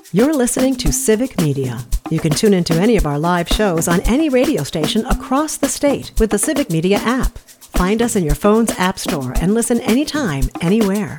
You're listening to Civic Media. You can tune into any of our live shows on any radio station across the state with the Civic Media app. Find us in your phone's app store and listen anytime, anywhere.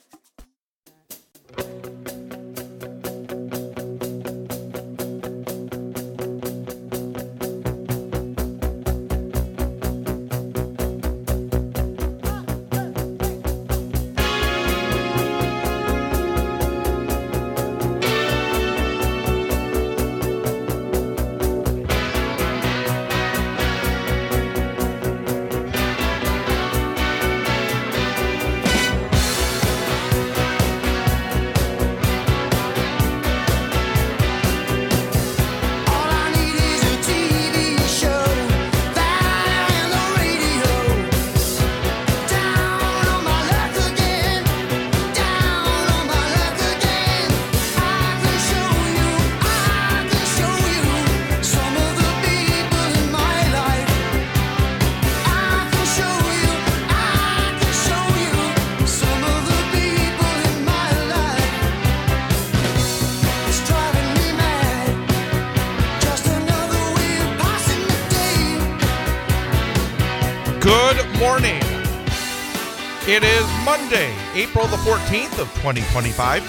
It is Monday, April the 14th of 2025.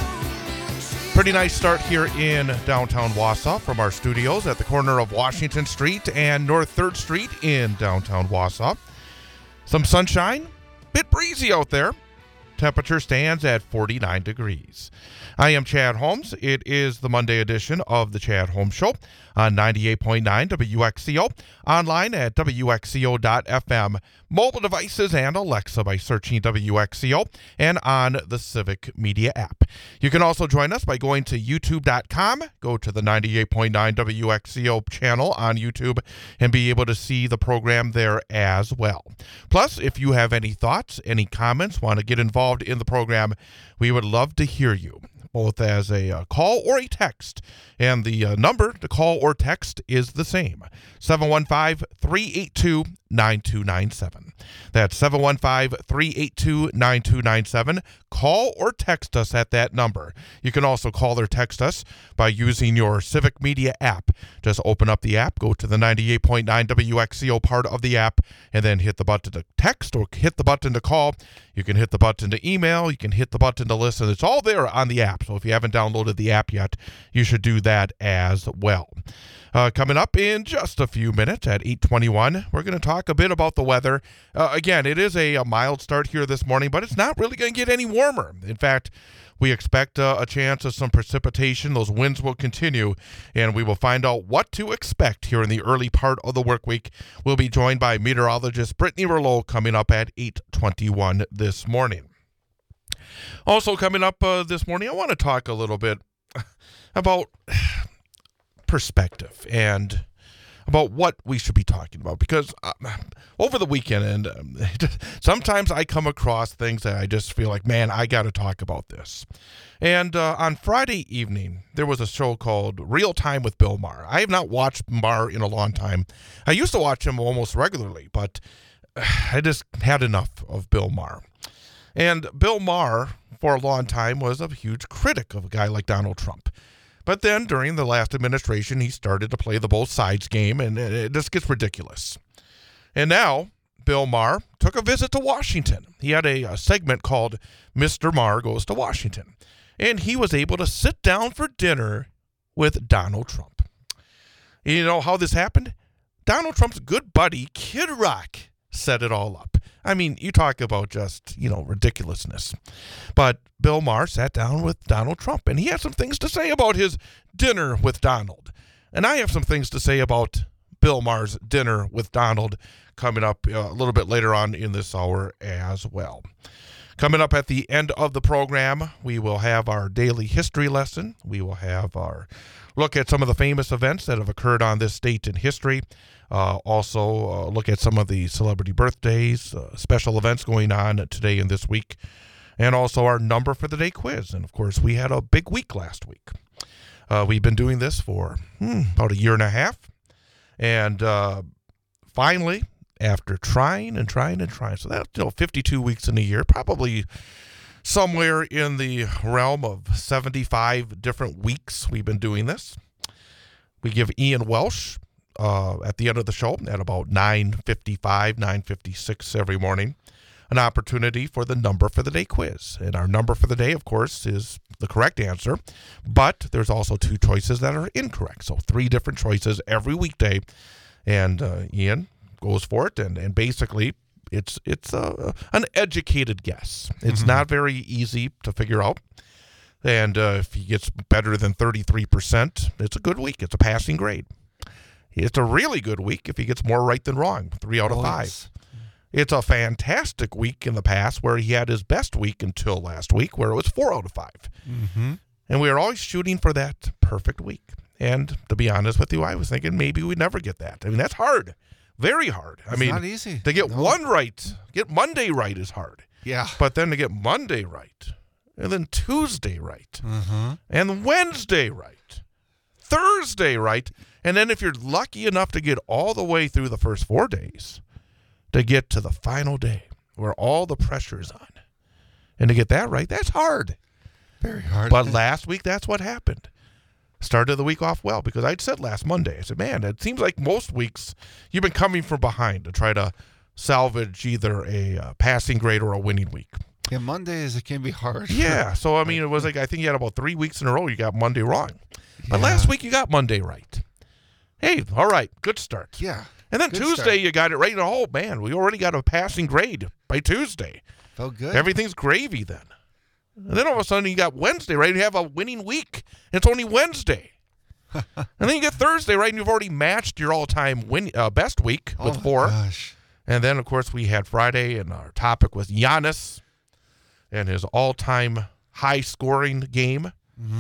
Pretty nice start here in downtown Wausau from our studios at the corner of Washington Street and North 3rd Street in downtown Wausau. Some sunshine, bit breezy out there. Temperature stands at 49 degrees. I am Chad Holmes. It is the Monday edition of the Chad Holmes Show on 98.9 WXCO, online at WXCO.FM, mobile devices and Alexa by searching WXCO, and on the Civic Media app. You can also join us by going to YouTube.com, go to the 98.9 WXCO channel on YouTube, and be able to see the program there as well. Plus, if you have any thoughts, any comments, want to get involved in the program, we would love to hear you, both as a call or a text. And the number to call or text is the same, 715-382-9297. That's 715-382-9297. Call or text us at that number. You can also call or text us by using your Civic Media app. Just open up the app, go to the 98.9 WXCO part of the app, and then hit the button to text or hit the button to call. You can hit the button to email. You can hit the button to listen. It's all there on the app. So if you haven't downloaded the app yet, you should do that as well. Coming up in just a few minutes at 8:21, we're going to talk a bit about the weather. Again, it is a mild start here this morning, but it's not really going to get any warmer. In fact, we expect a chance of some precipitation. Those winds will continue, and we will find out what to expect here in the early part of the work week. We'll be joined by meteorologist Brittany Rouleau coming up at 8:21 this morning. Also coming up this morning, I want to talk a little bit about perspective and about what we should be talking about, because over the weekend, sometimes I come across things that I just feel like, man, I got to talk about this. And on Friday evening, there was a show called Real Time with Bill Maher. I have not watched Maher in a long time. I used to watch him almost regularly, but I just had enough of Bill Maher. And Bill Maher, for a long time, was a huge critic of a guy like Donald Trump. But then, during the last administration, he started to play the both sides game, and it just gets ridiculous. And now, Bill Maher took a visit to Washington. He had a segment called Mr. Maher Goes to Washington. And he was able to sit down for dinner with Donald Trump. You know how this happened? Donald Trump's good buddy, Kid Rock, set it all up. I mean, you talk about just, ridiculousness. But Bill Maher sat down with Donald Trump, and he had some things to say about his dinner with Donald. And I have some things to say about Bill Maher's dinner with Donald coming up a little bit later on in this hour as well. Coming up at the end of the program, we will have our daily history lesson. We will have our look at some of the famous events that have occurred on this date in history. Also, look at some of the celebrity birthdays, special events going on today and this week, and also our number for the day quiz. And, of course, we had a big week last week. We've been doing this for about a year and a half, and finally, after trying, so that's 52 weeks in a year, probably somewhere in the realm of 75 different weeks we've been doing this. We give Ian Welsh at the end of the show at about 9:55, 9:56 every morning an opportunity for the number for the day quiz. And our number for the day, of course, is the correct answer, but there's also 2 choices that are incorrect. So 3 different choices every weekday, and Ian goes for it, and basically it's an educated guess. It's not very easy to figure out. And if he gets better than 33%, it's a good week. It's a passing grade. It's a really good week if he gets more right than wrong, 3 out of 5. Yes. It's a fantastic week in the past where he had his best week until last week where it was 4 out of 5. Mm-hmm. And we are always shooting for that perfect week. And to be honest with you, I was thinking maybe we'd never get that. I mean, that's hard. Very hard. It's not easy. To get one right, get Monday right is hard. Yeah. But then to get Monday right, and then Tuesday right, and Wednesday right, Thursday right, and then if you're lucky enough to get all the way through the first 4 days, to get to the final day where all the pressure is on, and to get that right, that's hard. Very hard. But last week, that's what happened. Started the week off well because I'd said last Monday, I said, man, it seems like most weeks you've been coming from behind to try to salvage either a passing grade or a winning week. Yeah, Mondays, it can be hard. Yeah, so I mean, it was like, I think you had about 3 weeks in a row you got Monday wrong. But Yeah. last week you got Monday right. Hey, all right, good start. Yeah. And then Good Tuesday start. you got it right. Oh, man, we already got a passing grade by Tuesday. Felt good. Everything's gravy then. And then all of a sudden you got Wednesday right. You have a winning week. It's only Wednesday. And then you get Thursday right, and you've already matched your all-time best week with 4. Gosh. And then, of course, we had Friday, and our topic was Giannis and his all-time high-scoring game.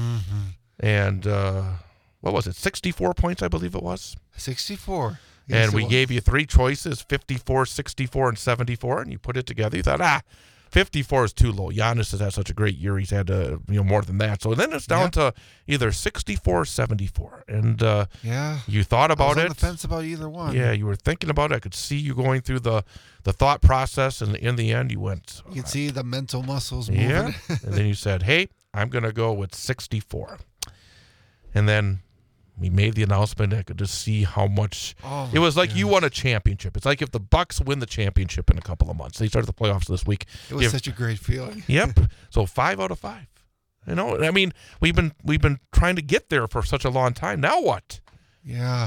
And what was it, 64 points, I believe it was? 64. And we gave you 3 choices, 54, 64, and 74, and you put it together. You thought, 54 is too low. Giannis has had such a great year. He's had more than that. So then it's down to either 64 or 74. And you thought about I was it. on the fence about either one. Yeah, you were thinking about it. I could see you going through the thought process, and in the end, you went. You could see the mental muscles moving. Yeah. And then you said, hey, I'm going to go with 64. And then we made the announcement. I could just see how much it was like you won a championship. It's like if the Bucks win the championship in a couple of months. They start the playoffs this week. It was such a great feeling. Yep. So 5 out of 5. You know, I mean, we've been trying to get there for such a long time. Now what? Yeah.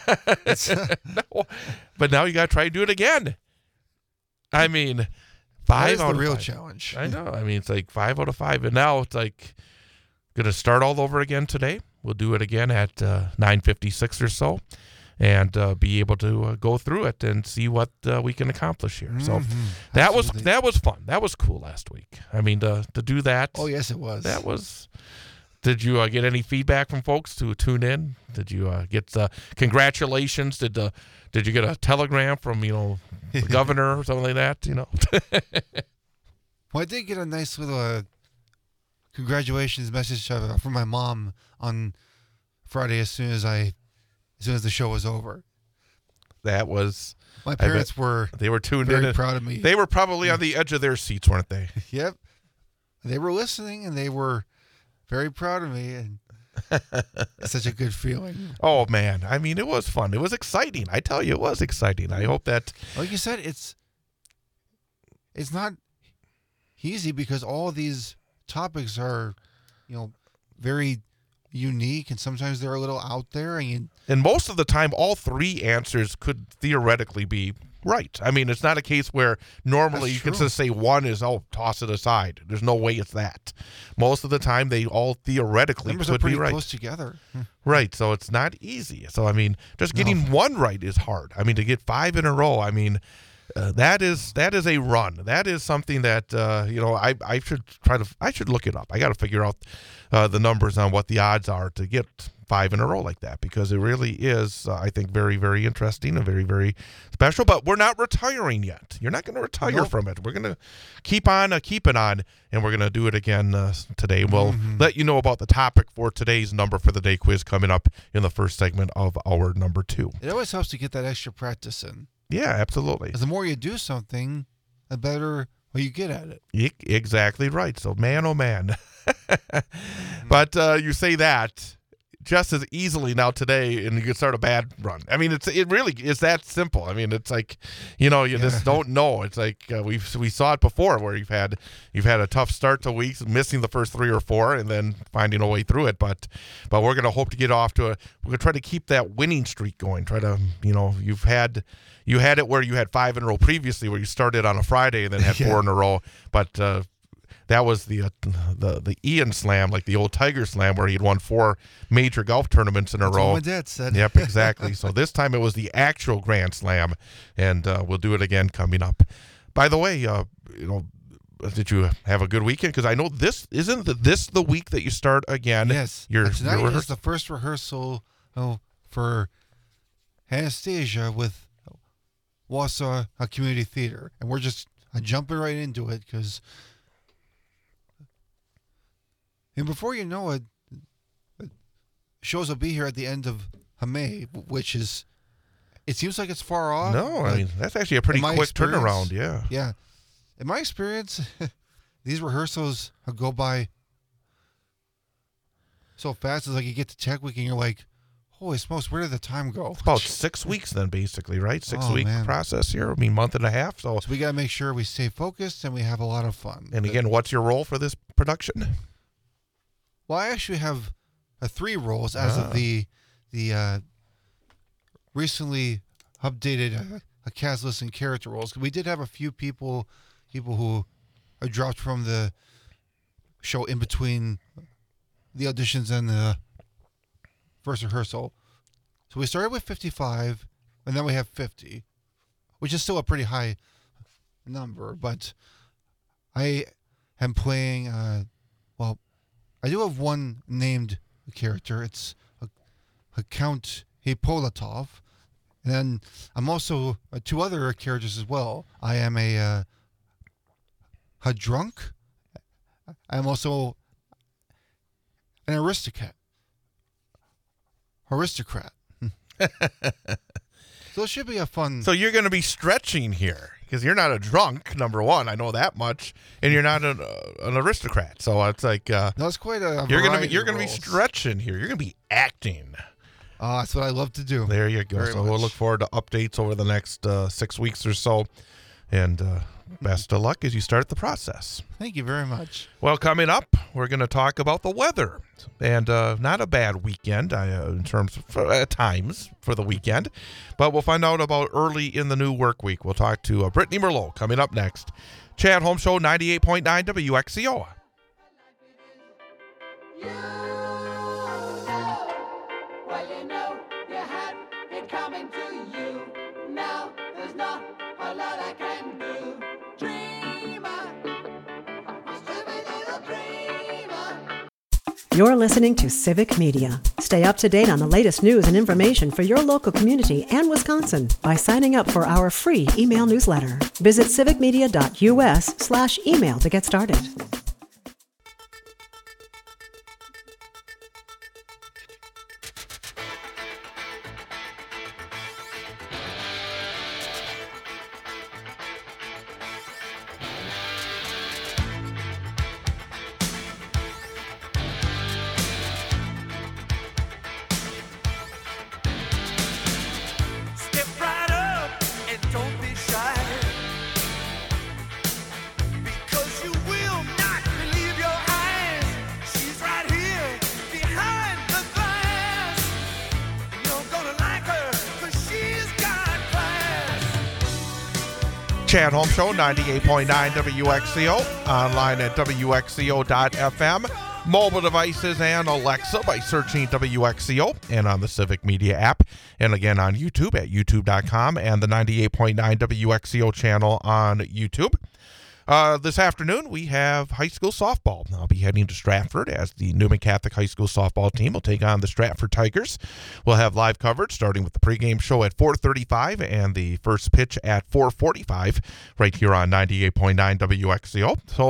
No, but now you got to try to do it again. I mean, 5 That is out the of real 5. challenge. I know. I mean, it's like 5 out of 5, and now it's like going to start all over again today. We'll do it again at 9:56 or so, and be able to go through it and see what we can accomplish here. So that was fun. That was cool last week. I mean, to do that. Oh, yes, it was. That was. Did you get any feedback from folks to tune in? Did you get congratulations? Did you get a telegram from the governor or something like that? Well, I did get a nice little congratulations message from my mom on Friday as soon as the show was over. That was. My parents were tuned in. very proud of me. They were probably on the edge of their seats, weren't they? Yep. They were listening, and they were very proud of me, and it's such a good feeling. Oh, man. I mean, it was fun. It was exciting. I tell you, it was exciting. I hope that... Like you said, it's not easy because all of these topics are, very unique, and sometimes they're a little out there. And most of the time, all 3 answers could theoretically be right. I mean, it's not a case where normally you can just say one is, toss it aside. There's no way it's that. Most of the time, they all theoretically numbers could are pretty be right. close together. Right, so it's not easy. So, I mean, just getting one right is hard. I mean, to get 5 in a row, I mean... that is a run. That is something that I should look it up. I got to figure out the numbers on what the odds are to get 5 in a row like that, because it really is I think very, very interesting and very, very special. But we're not retiring yet. You're not going to retire from it. We're going to keep on keeping on, and we're going to do it again today. We'll let you know about the topic for today's number for the day quiz coming up in the first segment of our number 2. It always helps to get that extra practice in. Yeah, absolutely. Because the more you do something, the better well, you get at it. Exactly right. So, man, oh, man. But you say that just as easily now today, and you can start a bad run. I mean, it really is that simple. I mean, it's like, you just don't know. It's like we saw it before, where you've had a tough start to weeks, missing the first 3 or 4, and then finding a way through it. But we're gonna hope to get off to we're gonna try to keep that winning streak going. Try to, you had it where you had 5 in a row previously, where you started on a Friday and then had 4 in a row, but. That was the Ian Slam, like the old Tiger Slam, where he'd won 4 major golf tournaments in a row. What my dad said. Yep, exactly. So this time it was the actual Grand Slam, and we'll do it again coming up. By the way, did you have a good weekend? Because I know isn't this the week that you start again? Yes. Tonight is the first rehearsal for Anastasia with Wausau Community Theater, and we're just jumping right into it because. And before you know it, shows will be here at the end of May, which is, it seems like it's far off. No, I mean, that's actually a pretty quick turnaround, yeah. Yeah. In my experience, these rehearsals go by so fast. It's like you get to Tech Week and you're like, holy smokes, where did the time go? It's about 6 weeks then, basically, right? 6-week process here. I mean, month and a half. So we got to make sure we stay focused and we have a lot of fun. And again, what's your role for this production? Well, I actually have 3 roles as of the recently updated cast list and character roles. We did have a few people who are dropped from the show in between the auditions and the first rehearsal. So we started with 55, and then we have 50, which is still a pretty high number. But I am playing, I do have one named character. It's a Count Hippolytov. And then I'm also 2 other characters as well. I am a drunk. I'm also an aristocrat. So it should be a fun. So you're going to be stretching here because you're not a drunk, number one. I know that much, and you're not an aristocrat. So it's like no, it's quite a. You're going to be stretching here. You're going to be acting. That's what I love to do. There you go. So we'll look forward to updates over the next 6 weeks or so, and best of luck as you start the process. Thank you very much. Well, coming up, we're going to talk about the weather, and not a bad weekend in terms of times for the weekend, but we'll find out about early in the new work week. We'll talk to Brittany Merlot coming up next. Chad Holmes Show, 98.9 WXCO. You're listening to Civic Media. Stay up to date on the latest news and information for your local community and Wisconsin by signing up for our free email newsletter. Visit civicmedia.us/email to get started. Chad Holmes Show, 98.9 WXCO, online at WXCO.FM, mobile devices and Alexa by searching WXCO, and on the Civic Media app, and again on YouTube at youtube.com and the 98.9 WXCO channel on YouTube. This afternoon, we have high school softball. I'll be heading to Stratford as the Newman Catholic High School softball team will take on the Stratford Tigers. We'll have live coverage starting with the pregame show at 4:35 and the first pitch at 4:45 right here on 98.9 WXCO. So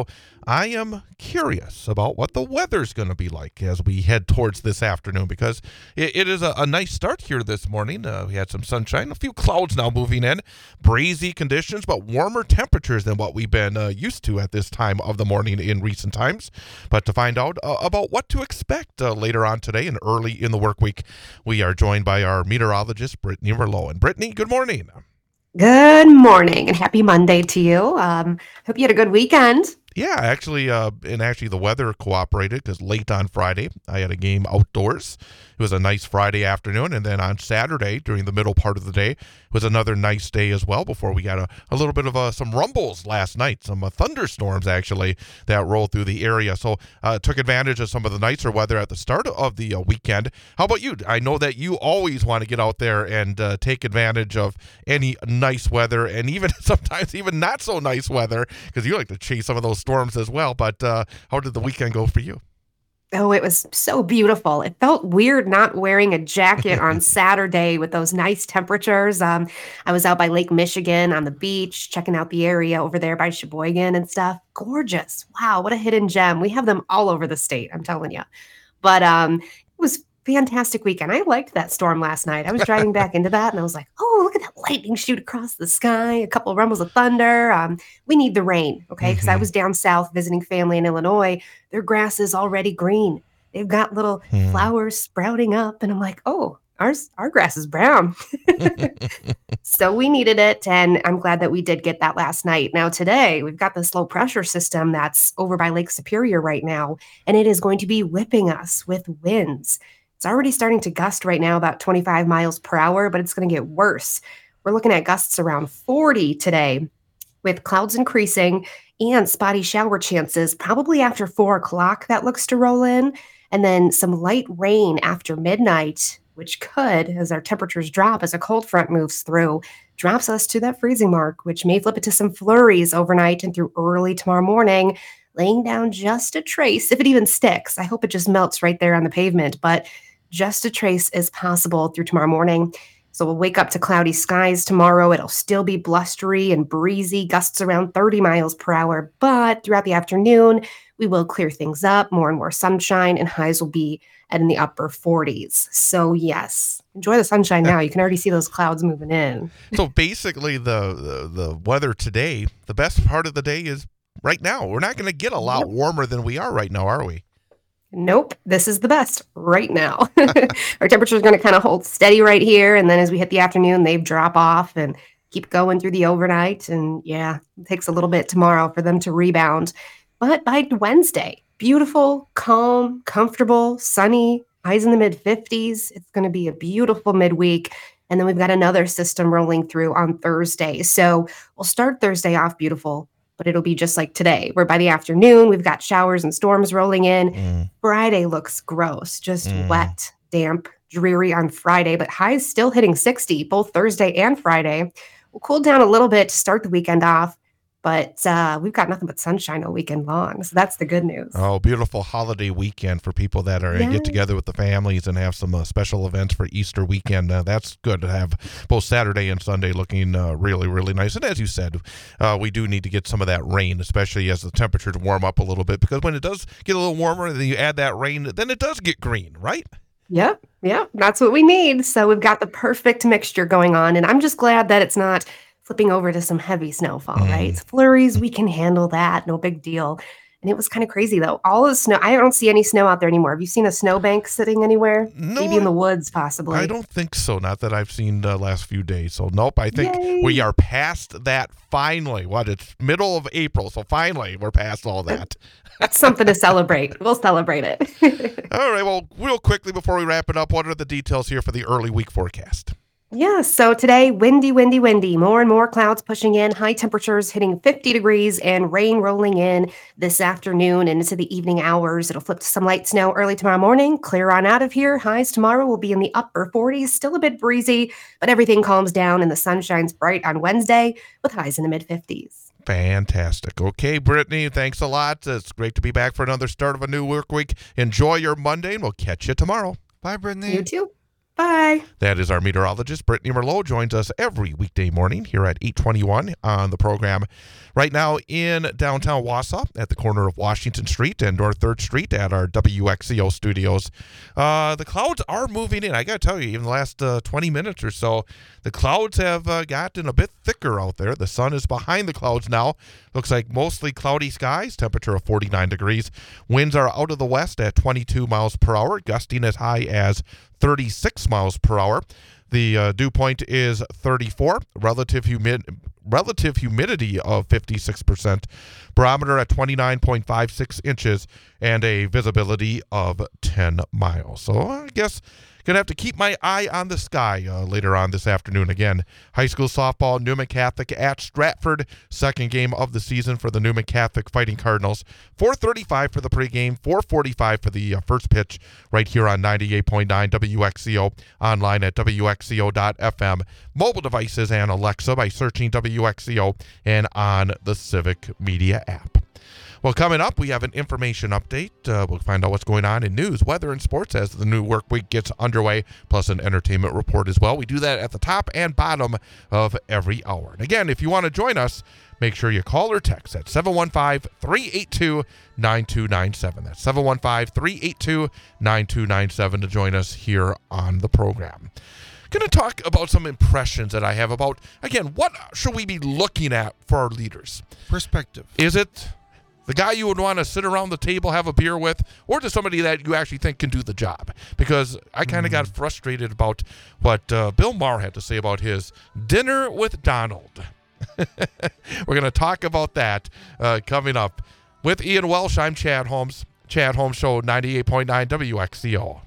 I am curious about what the weather's going to be like as we head towards this afternoon, because it is a nice start here this morning. We had some sunshine, a few clouds now moving in, breezy conditions, but warmer temperatures than what we've been used to at this time of the morning in recent times. But to find out about what to expect later on today and early in the work week, we are joined by our meteorologist, Brittany Merlo. And Brittany, good morning. Good morning and happy Monday to you. Hope you had a good weekend. Yeah, actually, the weather cooperated because late on Friday, I had a game outdoors. It was a nice Friday afternoon, and then on Saturday, during the middle part of the day, was another nice day as well before we got a little bit of some rumbles last night, some thunderstorms, actually, that rolled through the area. So took advantage of some of the nicer weather at the start of the weekend. How about you? I know that you always want to get out there and take advantage of any nice weather, and even sometimes even not so nice weather, because you like to chase some of those storms as well. But how did the weekend go for you? Oh, it was so beautiful. It felt weird not wearing a jacket on Saturday with those nice temperatures. I was out by Lake Michigan on the beach, checking out the area over there by Sheboygan and stuff. Gorgeous. Wow, what a hidden gem. We have them all over the state, I'm telling you. But it was fantastic weekend. I liked that storm last night. I was driving back into that and I was like, oh, look at that lightning shoot across the sky, a couple of rumbles of thunder. We need the rain, okay? Because I was down south visiting family in Illinois. Their grass is already green. They've got little flowers sprouting up. And I'm like, oh, our grass is brown. So we needed it. And I'm glad that we did get that last night. Now today, we've got this low pressure system that's over by Lake Superior right now. And it is going to be whipping us with winds. It's already starting to gust right now, about 25 miles per hour, but it's going to get worse. We're looking at gusts around 40 today with clouds increasing and spotty shower chances probably after 4 o'clock that looks to roll in. And then some light rain after midnight, which could, as our temperatures drop, as a cold front moves through, drops us to that freezing mark, which may flip it to some flurries overnight and through early tomorrow morning, laying down just a trace, if it even sticks. I hope it just melts right there on the pavement, but just a trace is possible through tomorrow morning. So we'll wake up to cloudy skies tomorrow. It'll still be blustery and breezy, gusts around 30 miles per hour. But throughout the afternoon, we will clear things up, more and more sunshine, and highs will be in the upper 40s. So yes, enjoy the sunshine now. You can already see those clouds moving in. So basically the weather today, the best part of the day is right now. We're not going to get a lot warmer than we are right now, are we? Nope, this is the best right now. Our temperature is going to kind of hold steady right here. And then as we hit the afternoon, they drop off and keep going through the overnight. And yeah, it takes a little bit tomorrow for them to rebound. But by Wednesday, beautiful, calm, comfortable, sunny, highs in the mid 50s. It's going to be a beautiful midweek. And then we've got another system rolling through on Thursday. So we'll start Thursday off beautiful, but it'll be just like today, where by the afternoon, we've got showers and storms rolling in. Friday looks gross, just wet, damp, dreary on Friday, but highs still hitting 60, both Thursday and Friday. We'll cool down a little bit to start the weekend off, but we've got nothing but sunshine all weekend long. So that's the good news. Oh, beautiful holiday weekend for people that are get together with the families and have some special events for Easter weekend. That's good to have both Saturday and Sunday looking really, really nice. And as you said, we do need to get some of that rain, especially as the temperatures warm up a little bit, because when it does get a little warmer and then you add that rain, then it does get green, right? Yep, that's what we need. So we've got the perfect mixture going on. And I'm just glad that it's not flipping over to some heavy snowfall, right? Flurries, we can handle that. No big deal. And it was kind of crazy, though. All the snow, I don't see any snow out there anymore. Have you seen a snowbank sitting anywhere? No, maybe in the woods, possibly. I don't think so. Not that I've seen the last few days. So, nope. I think Yay. We are past that finally. It's middle of April. So, finally, we're past all that. That's something to celebrate. We'll celebrate it. All right. Well, real quickly before we wrap it up, what are the details here for the early week forecast? Yeah, so today, windy. More and more clouds pushing in, high temperatures hitting 50 degrees and rain rolling in this afternoon and into the evening hours. It'll flip to some light snow early tomorrow morning. Clear on out of here. Highs tomorrow will be in the upper 40s, still a bit breezy, but everything calms down and the sun shines bright on Wednesday with highs in the mid 50s. Fantastic. Okay, Brittany, thanks a lot. It's great to be back for another start of a new work week. Enjoy your Monday, and we'll catch you tomorrow. Bye, Brittany. You too. Bye. That is our meteorologist. Brittany Merlot joins us every weekday morning here at 8:21 on the program. Right now in downtown Wausau at the corner of Washington Street and North 3rd Street at our WXCO studios. The clouds are moving in. I got to tell you, in the last 20 minutes or so, the clouds have gotten a bit thicker out there. The sun is behind the clouds now. Looks like mostly cloudy skies, temperature of 49 degrees. Winds are out of the west at 22 miles per hour, gusting as high as 36 miles per hour. The dew point is 34. Relative humidity of 56%. Barometer at 29.56 inches and a visibility of 10 miles. So I guess going to have to keep my eye on the sky later on this afternoon. Again, high school softball, Newman Catholic at Stratford. Second game of the season for the Newman Catholic Fighting Cardinals. 4:35 for the pregame, 4:45 for the first pitch right here on 98.9 WXCO, online at WXCO.FM, mobile devices and Alexa by searching WXCO and on the Civic Media app. Well, coming up, we have an information update. We'll find out what's going on in news, weather, and sports as the new work week gets underway, plus an entertainment report as well. We do that at the top and bottom of every hour. And again, if you want to join us, make sure you call or text at 715-382-9297. That's 715-382-9297 to join us here on the program. Going to talk about some impressions that I have about, again, what should we be looking at for our leaders? Perspective. Is it the guy you would want to sit around the table, have a beer with, or just somebody that you actually think can do the job? Because I kind of got frustrated about what Bill Maher had to say about his dinner with Donald. We're going to talk about that coming up. With Ian Welsh, I'm Chad Holmes. Chad Holmes Show, 98.9 WXCO.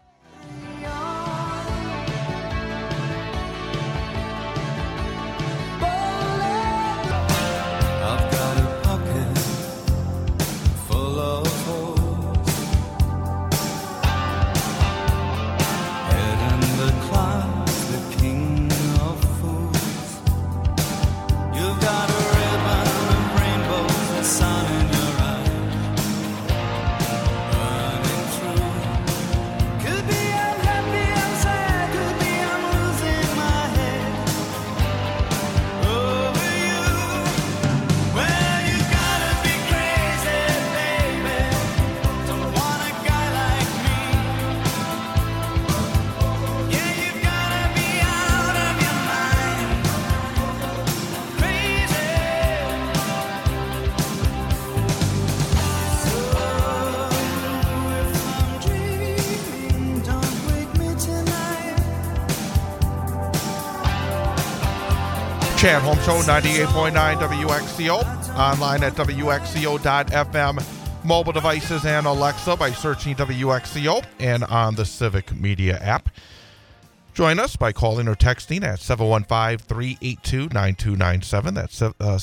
Chad Holmes Show, 98.9 WXCO, online at WXCO.FM, mobile devices and Alexa by searching WXCO and on the Civic Media app. Join us by calling or texting at 715-382-9297. That's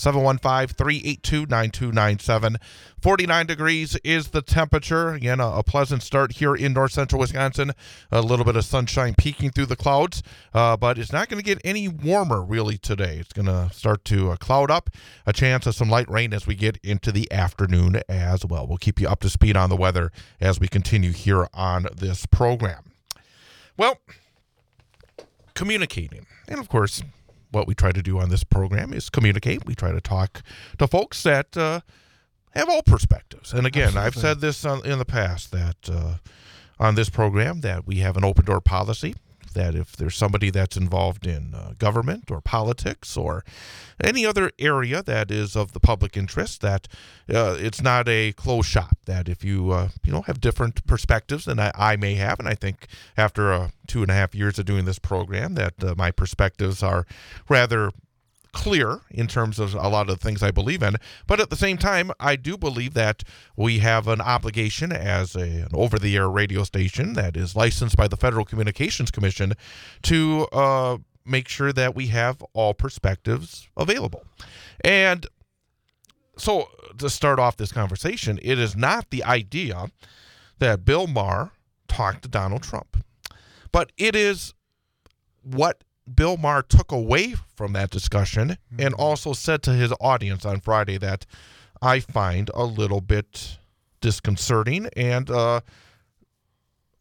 715-382-9297. 49 degrees is the temperature. Again, a pleasant start here in north central Wisconsin. A little bit of sunshine peeking through the clouds, but it's not going to get any warmer really today. It's going to start to cloud up. A chance of some light rain as we get into the afternoon as well. We'll keep you up to speed on the weather as we continue here on this program. Well, communicating. And of course, what we try to do on this program is communicate. We try to talk to folks that have all perspectives. And again, Absolutely. I've said this in the past that on this program that we have an open door policy, that if there's somebody that's involved in government or politics or any other area that is of the public interest, that it's not a closed shop, that if you have different perspectives than I may have, and I think after 2.5 years of doing this program that my perspectives are rather clear in terms of a lot of the things I believe in, but at the same time, I do believe that we have an obligation as an over-the-air radio station that is licensed by the Federal Communications Commission to make sure that we have all perspectives available. And so to start off this conversation, it is not the idea that Bill Maher talked to Donald Trump, but it is what Bill Maher took away from that discussion and also said to his audience on Friday that I find a little bit disconcerting and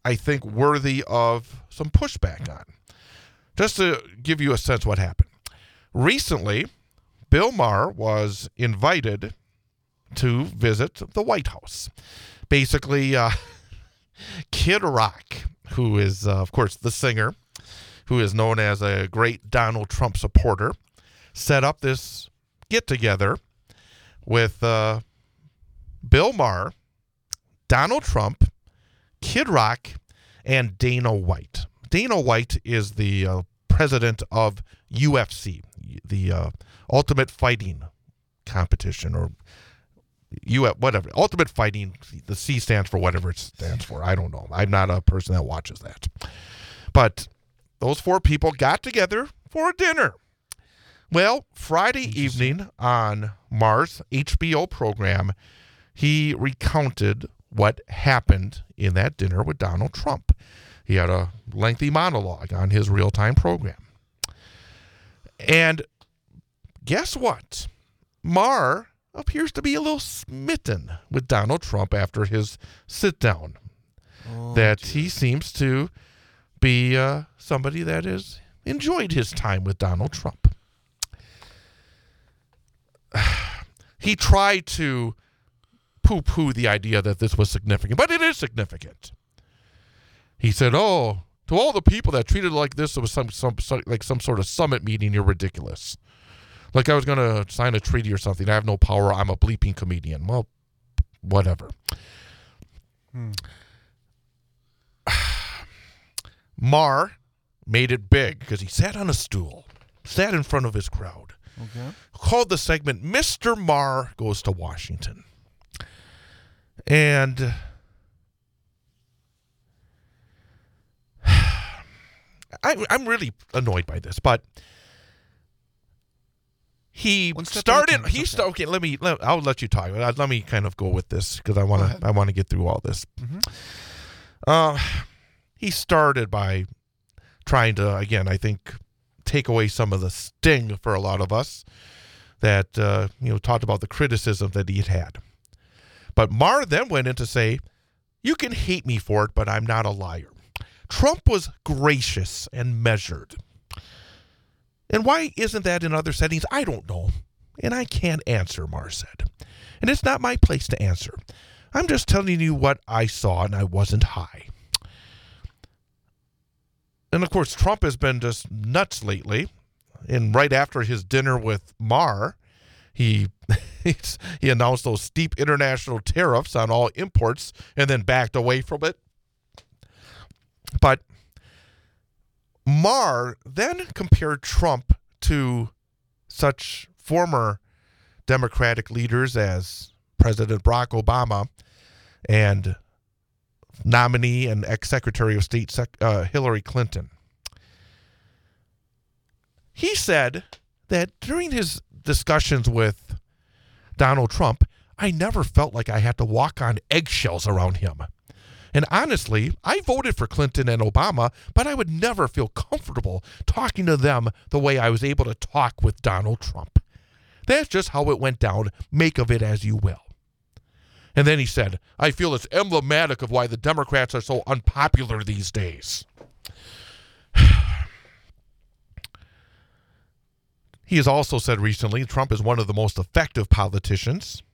I think, worthy of some pushback on. Just to give you a sense what happened. Recently, Bill Maher was invited to visit the White House. Basically, Kid Rock, who is, of course, the singer, who is known as a great Donald Trump supporter, set up this get-together with Bill Maher, Donald Trump, Kid Rock, and Dana White. Dana White is the president of UFC, the Ultimate Fighting competition, or whatever. Ultimate Fighting, the C stands for whatever it stands for. I don't know. I'm not a person that watches that. But those four people got together for a dinner. Well, Friday evening on Maher's HBO program, he recounted what happened in that dinner with Donald Trump. He had a lengthy monologue on his real-time program. And guess what? Maher appears to be a little smitten with Donald Trump after his sit-down. He seems to be somebody that has enjoyed his time with Donald Trump. He tried to poo-poo the idea that this was significant, but it is significant. He said, "Oh, to all the people that treated it like this, it was some sort of summit meeting. You're ridiculous. Like I was going to sign a treaty or something. I have no power. I'm a bleeping comedian." Well, whatever. Maher made it big because he sat on a stool, sat in front of his crowd, called the segment "Mr. Maher Goes to Washington." And I'm really annoyed by this, but he started. Okay. I'll let you talk. Let me kind of go with this because I want to get through all this. He started by trying to, again, I think, take away some of the sting for a lot of us that talked about the criticism that he had. But Maher then went in to say, "You can hate me for it, but I'm not a liar. Trump was gracious and measured. And why isn't that in other settings? I don't know. And I can't answer," Maher said. "And it's not my place to answer. I'm just telling you what I saw, and I wasn't high." And, of course, Trump has been just nuts lately. And right after his dinner with Maher, he announced those steep international tariffs on all imports and then backed away from it. But Maher then compared Trump to such former Democratic leaders as President Barack Obama and nominee and ex-Secretary of State Hillary Clinton. He said that during his discussions with Donald Trump, I never felt like I had to walk on eggshells around him. And honestly, I voted for Clinton and Obama, but I would never feel comfortable talking to them the way I was able to talk with Donald Trump. That's just how it went down. Make of it as you will. And then he said, "I feel it's emblematic of why the Democrats are so unpopular these days." He has also said recently Trump is one of the most effective politicians.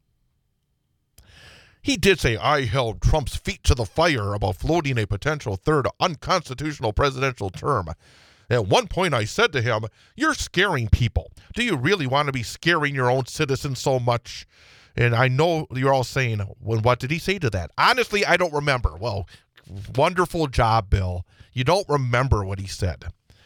He did say, "I held Trump's feet to the fire about floating a potential third unconstitutional presidential term. At one point I said to him, 'You're scaring people. Do you really want to be scaring your own citizens so much?' And I know you're all saying, well, what did he say to that? Honestly, I don't remember." Well, wonderful job, Bill. You don't remember what he said.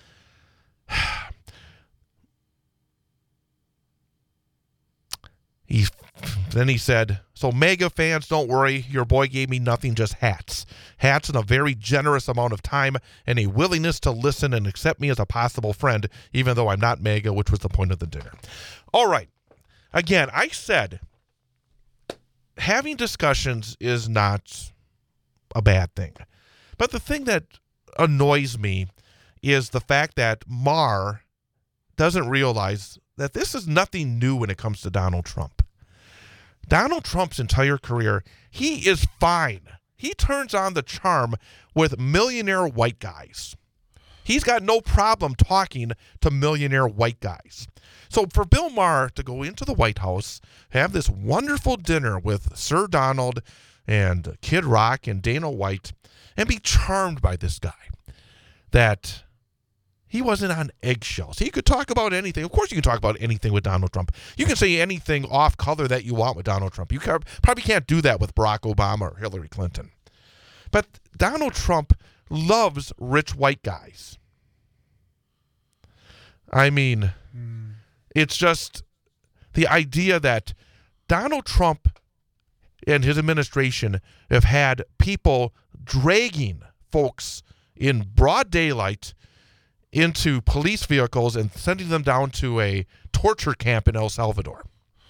Then he said, "So MAGA fans, don't worry. Your boy gave me nothing, just hats. Hats and a very generous amount of time and a willingness to listen and accept me as a possible friend, even though I'm not MAGA," which was the point of the dinner. All right. Again, I said having discussions is not a bad thing. But the thing that annoys me is the fact that Maher doesn't realize that this is nothing new when it comes to Donald Trump. Donald Trump's entire career, he is fine he turns on the charm with millionaire white guys. He's got no problem talking to millionaire white guys. So for Bill Maher to go into the White House, have this wonderful dinner with Sir Donald and Kid Rock and Dana White, and be charmed by this guy, that he wasn't on eggshells. He could talk about anything. Of course you can talk about anything with Donald Trump. You can say anything off color that you want with Donald Trump. You probably can't do that with Barack Obama or Hillary Clinton. But Donald Trump loves rich white guys. I mean, it's just the idea that Donald Trump and his administration have had people dragging folks in broad daylight into police vehicles and sending them down to a torture camp in El Salvador.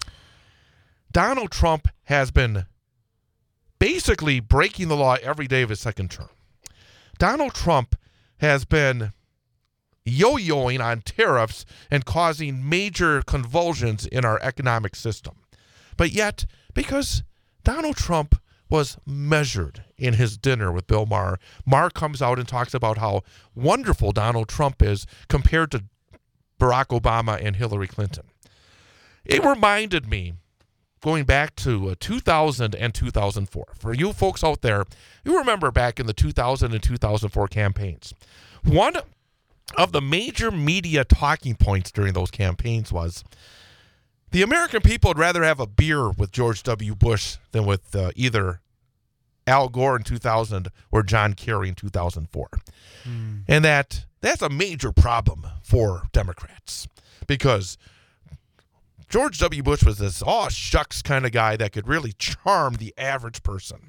Donald Trump has been basically breaking the law every day of his second term. Donald Trump has been yo-yoing on tariffs and causing major convulsions in our economic system. But yet, because Donald Trump was measured in his dinner with Bill Maher, Maher comes out and talks about how wonderful Donald Trump is compared to Barack Obama and Hillary Clinton. It reminded me, going back to 2000 and 2004. For you folks out there, you remember back in the 2000 and 2004 campaigns. One of the major media talking points during those campaigns was the American people would rather have a beer with George W. Bush than with either Al Gore in 2000 or John Kerry in 2004. And that's a major problem for Democrats, because George W. Bush was this shucks kind of guy that could really charm the average person.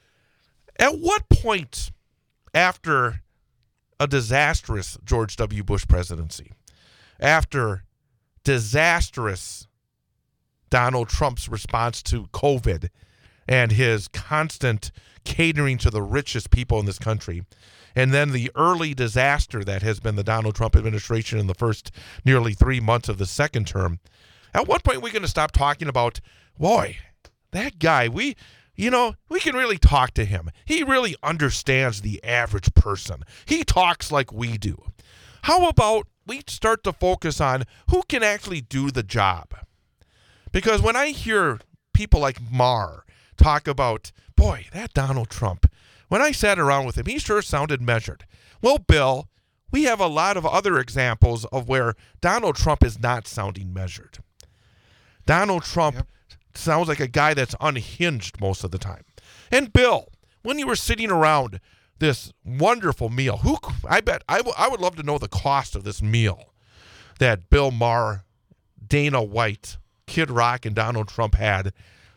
At what point after a disastrous George W. Bush presidency, after disastrous Donald Trump's response to COVID and his constant catering to the richest people in this country, and then the early disaster that has been the Donald Trump administration in the first nearly 3 months of the second term, at what point are we going to stop talking about, boy, that guy, we can really talk to him. He really understands the average person. He talks like we do. How about we start to focus on who can actually do the job? Because when I hear people like Maher talk about, boy, that Donald Trump, when I sat around with him, he sure sounded measured. Well, Bill, we have a lot of other examples of where Donald Trump is not sounding measured. Donald Trump sounds like a guy that's unhinged most of the time. And Bill, when you were sitting around this wonderful meal, I would love to know the cost of this meal that Bill Maher, Dana White, Kid Rock, and Donald Trump had,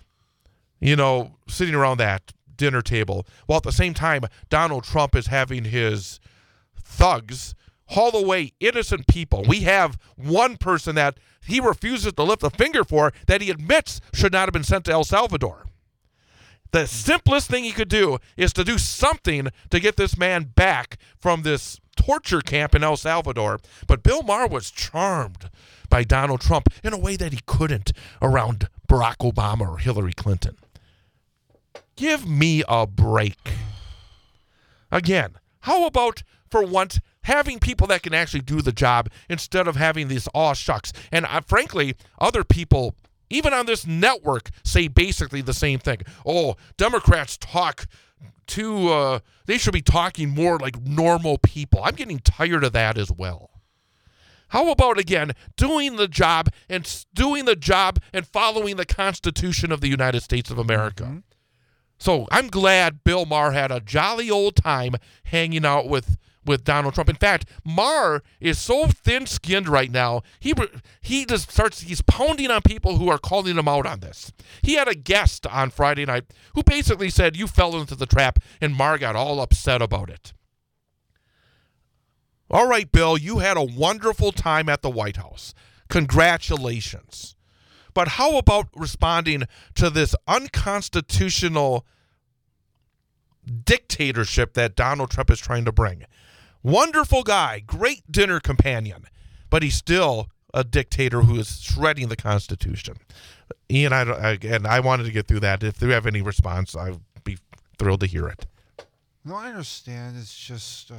sitting around that dinner table, while at the same time Donald Trump is having his thugs haul away innocent people. We have one person that he refuses to lift a finger for that he admits should not have been sent to El Salvador. The simplest thing he could do is to do something to get this man back from this torture camp in El Salvador. But Bill Maher was charmed by Donald Trump in a way that he couldn't around Barack Obama or Hillary Clinton. Give me a break. Again, how about, for once, having people that can actually do the job instead of having these shucks? And frankly, other people, even on this network, say basically the same thing. Oh, Democrats talk they should be talking more like normal people. I'm getting tired of that as well. How about, again, doing the job and following the Constitution of the United States of America? Mm-hmm. So I'm glad Bill Maher had a jolly old time hanging out with Donald Trump. In fact, Maher is so thin-skinned right now, he's pounding on people who are calling him out on this. He had a guest on Friday night who basically said, you fell into the trap, and Maher got all upset about it. All right, Bill, you had a wonderful time at the White House. Congratulations. But how about responding to this unconstitutional dictatorship that Donald Trump is trying to bring? Wonderful guy, great dinner companion, but he's still a dictator who is shredding the Constitution. Ian, I wanted to get through that. If you have any response, I'd be thrilled to hear it. No, I understand. It's just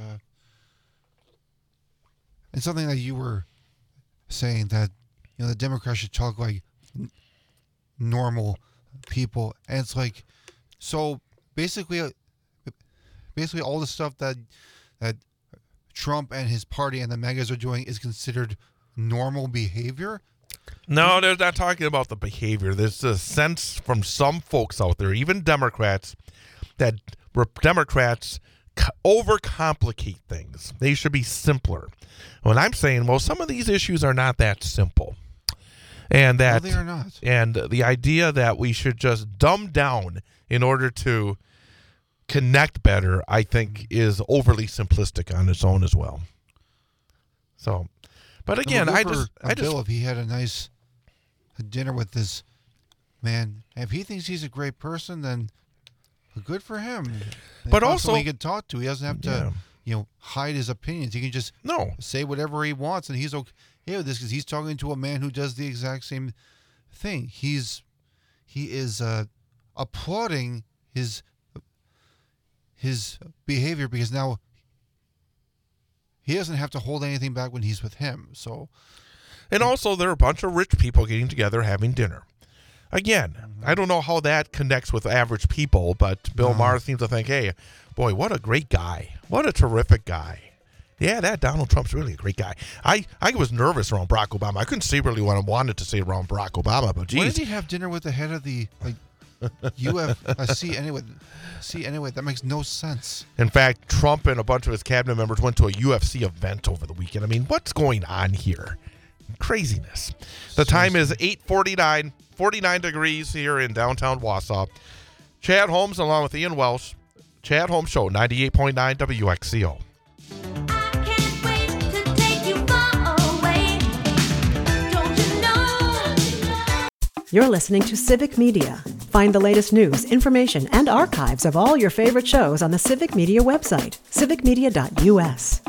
it's something that you were saying that the Democrats should talk like normal people, and it's like so basically all the stuff that Trump and his party and the MAGAs are doing is considered normal behavior. No, they're not talking about the behavior. There's a sense from some folks out there, even Democrats, that Democrats overcomplicate things. They should be simpler. When I'm saying, well, some of these issues are not that simple. And that, no, they are not. And the idea that we should just dumb down in order to connect better, I think, is overly simplistic on its own as well. So, but again, Bill, if he had a nice dinner with this man, if he thinks he's a great person, then good for him. But also, he can talk to. He doesn't have to, hide his opinions. He can just say whatever he wants, and he's okay with this because he's talking to a man who does the exact same thing. He is applauding his behavior because now he doesn't have to hold anything back when he's with him. So, and also there are a bunch of rich people getting together having dinner. Again, I don't know how that connects with average people, but Bill Maher seems to think, hey, boy, what a great guy. What a terrific guy. Yeah, that Donald Trump's really a great guy. I was nervous around Barack Obama. I couldn't say really what I wanted to say around Barack Obama, but geez. Why did he have dinner with the head of the UFC anyway? That makes no sense. In fact, Trump and a bunch of his cabinet members went to a UFC event over the weekend. I mean, what's going on here? Craziness. The time is 8:49, 49 degrees here in downtown Wausau. Chad Holmes along with Ian Welsh. Chad Holmes Show, 98.9 WXCO. You're listening to Civic Media. Find the latest news, information, and archives of all your favorite shows on the Civic Media website, civicmedia.us.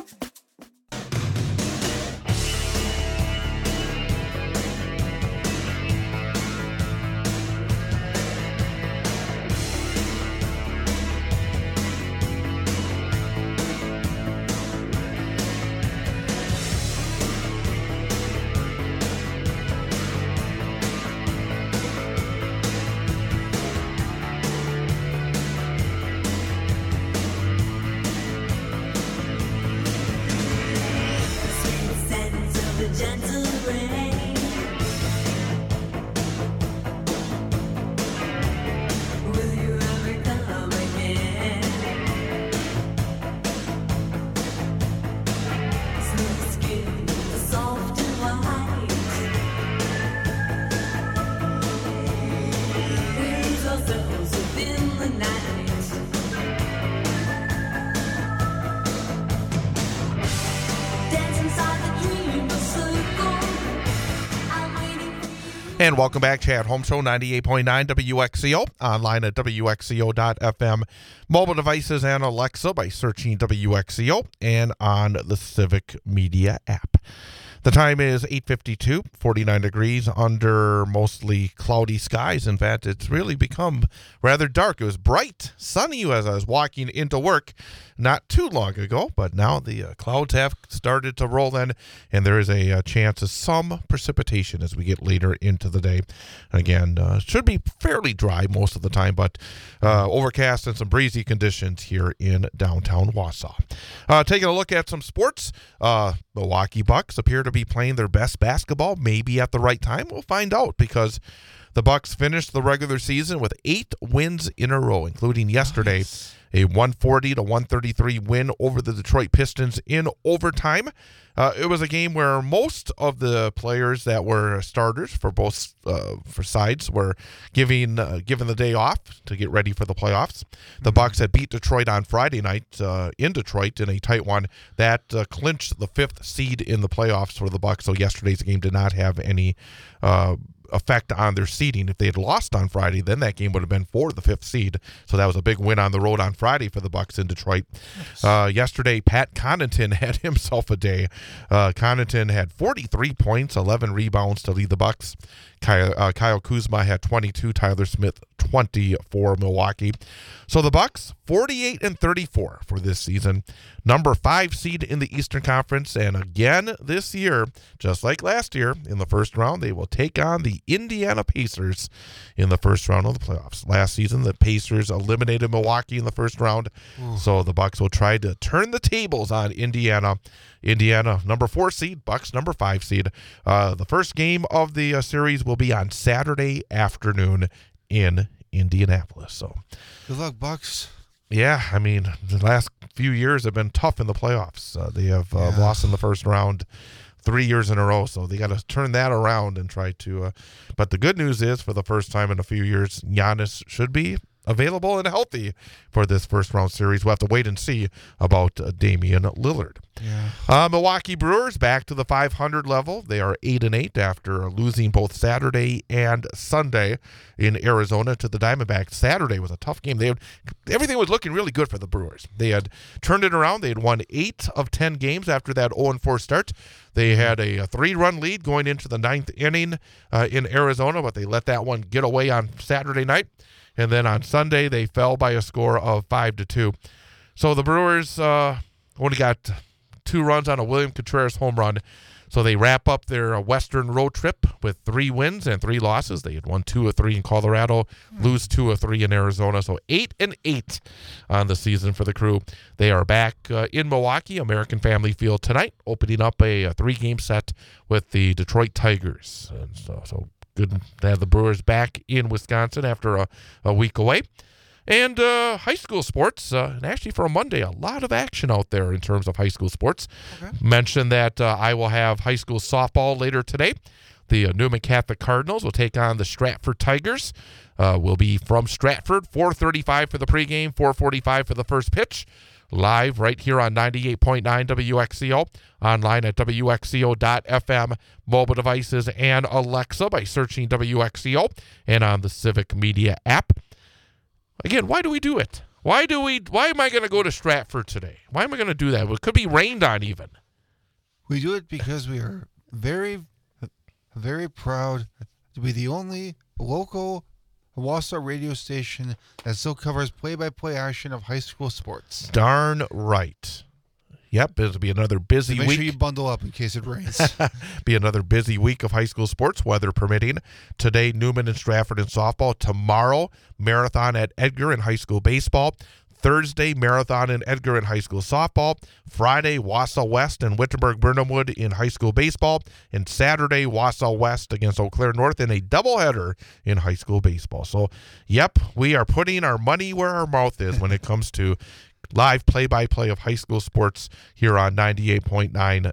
And welcome back, Chad Holmes Show, 98.9 WXCO, online at WXCO.FM, mobile devices and Alexa by searching WXCO, and on the Civic Media app. The time is 8:52, 49 degrees under mostly cloudy skies. In fact, it's really become rather dark. It was bright, sunny as I was walking into work not too long ago, but now the clouds have started to roll in, and there is a chance of some precipitation as we get later into the day. Again, should be fairly dry most of the time, but overcast and some breezy conditions here in downtown Wausau. Taking a look at some sports, Milwaukee Bucks appear to be playing their best basketball, maybe at the right time. We'll find out, because the Bucks finished the regular season with 8 wins in a row, including yesterday. Nice. A 140-133 win over the Detroit Pistons in overtime. It was a game where most of the players that were starters for both for sides were given the day off to get ready for the playoffs. The Bucks had beat Detroit on Friday night in Detroit in a tight one that clinched the 5th seed in the playoffs for the Bucks. So yesterday's game did not have any effect on their seeding. If they had lost on Friday, then that game would have been for the 5th seed. So that was a big win on the road on Friday for the Bucks in Detroit. Yesterday, Pat Connaughton had himself a day. Connaughton had 43 points, 11 rebounds to lead the Bucks. Kyle Kuzma had 22, Tyler Smith 20 for Milwaukee. So the Bucks, 48-34 for this season. Number 5 seed in the Eastern Conference. And again this year, just like last year, in the first round, they will take on the Indiana Pacers in the first round of the playoffs. Last season, the Pacers eliminated Milwaukee in the first round. Ooh. So the Bucks will try to turn the tables on Indiana. Indiana, number 4 seed, Bucks, number 5 seed. The first game of the series will be on Saturday afternoon in Indianapolis. So, good luck, Bucks. Yeah, I mean, the last few years have been tough in the playoffs. They have lost in the first round 3 years in a row, so they got to turn that around and try to. But the good news is, for the first time in a few years, Giannis should be available and healthy for this first round series. We'll have to wait and see about Damian Lillard. Yeah. Milwaukee Brewers back to the 500 level. They are 8-8 after losing both Saturday and Sunday in Arizona to the Diamondbacks. Saturday was a tough game. Everything was looking really good for the Brewers. They had turned it around. They had won 8 of 10 games after that 0-4 start. They had a 3-run lead going into the 9th inning in Arizona, but they let that one get away on Saturday night. And then on Sunday, they fell by a score of 5-2. So the Brewers only got 2 runs on a William Contreras home run. So they wrap up their Western road trip with 3 wins and 3 losses. They had won 2 of 3 in Colorado, lose 2 of 3 in Arizona. So 8-8 on the season for the Crew. They are back in Milwaukee, American Family Field tonight, opening up a 3-game set with the Detroit Tigers. And so good to have the Brewers back in Wisconsin after a week away. And high school sports, and actually for a Monday, a lot of action out there in terms of high school sports. Okay. Mentioned that I will have high school softball later today. The Newman Catholic Cardinals will take on the Stratford Tigers. Will be from Stratford, 4:35 for the pregame, 4:45 for the first pitch. Live right here on 98.9 WXCO, online at WXCO.FM, mobile devices, and Alexa by searching WXCO, and on the Civic Media app. Again, why do we do it? Why am I going to go to Stratford today? Why am I going to do that? Well, it could be rained on even. We do it because we are very, very proud to be the only local Wausau radio station that still covers play-by-play action of high school sports. Darn right. Yep, it'll be another busy week. Make sure you bundle up in case it rains. Be another busy week of high school sports, weather permitting. Today, Newman and Stratford in softball. Tomorrow, Marathon at Edgar in high school baseball. Thursday, Marathon in Edgar in high school softball. Friday, Wausau West and Wittenberg-Burnhamwood in high school baseball. And Saturday, Wausau West against Eau Claire North in a doubleheader in high school baseball. So, yep, we are putting our money where our mouth is when it comes to live play-by-play of high school sports here on 98.9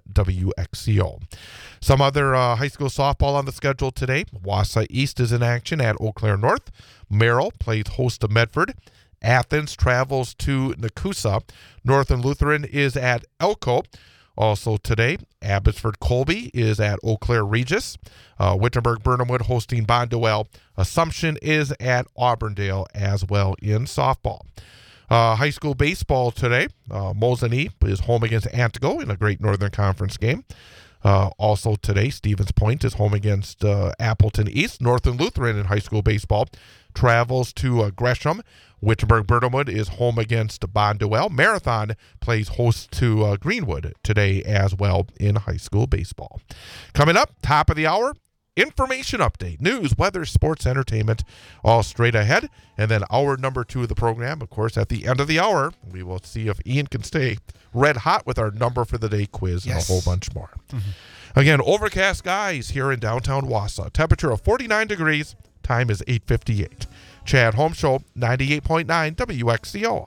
WXCO. Some other high school softball on the schedule today. Wausau East is in action at Eau Claire North. Merrill plays host to Medford. Athens travels to Nakusa. Northern Lutheran is at Elko. Also today, Abbotsford Colby is at Eau Claire Regis. Wittenberg-Burnhamwood hosting Bonduelle. Assumption is at Auburndale as well in softball. High school baseball today. Mosinee is home against Antigo in a Great Northern Conference game. Also today, Stevens Point is home against Appleton East. Northern Lutheran in high school baseball travels to Gresham. Wittenberg-Burnhamwood is home against Bonduelle. Marathon plays host to Greenwood today as well in high school baseball. Coming up, top of the hour, information update, news, weather, sports, entertainment, all straight ahead. And then hour number 2 of the program, of course, at the end of the hour, we will see if Ian can stay red hot with our number for the day quiz and a whole bunch more. Mm-hmm. Again, overcast skies here in downtown Wausau. Temperature of 49 degrees. Time is 8:58. Chad Holmes Show, 98.9 WXCO.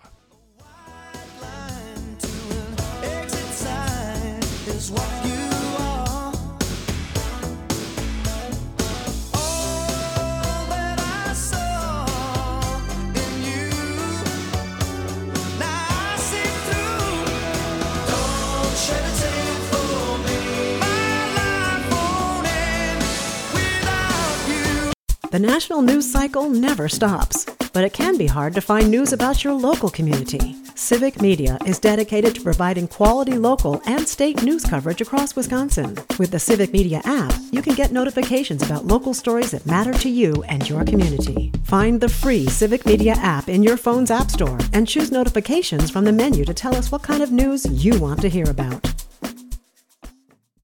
The national news cycle never stops. but it can be hard to find news about your local community. Civic Media is dedicated to providing quality local and state news coverage across Wisconsin. With the Civic Media app, you can get notifications about local stories that matter to you and your community. Find the free Civic Media app in your phone's app store and choose notifications from the menu to tell us what kind of news you want to hear about.